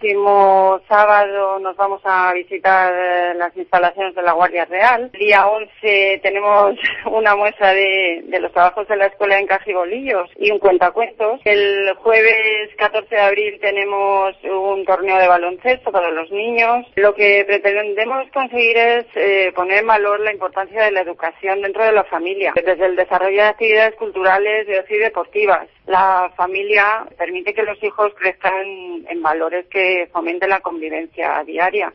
próximo sábado nos vamos a visitar las instalaciones de la Guardia Real. El día 11 tenemos una muestra de los trabajos de la escuela en Cajibolillos y un cuentacuentos. El jueves 14 de abril tenemos un torneo de baloncesto para los niños. Lo que pretendemos conseguir es poner en valor la importancia de la educación dentro de la familia, desde el desarrollo de actividades culturales, de ocio y deportivas. La familia permite que los hijos crezcan en valores que fomenten la convivencia diaria.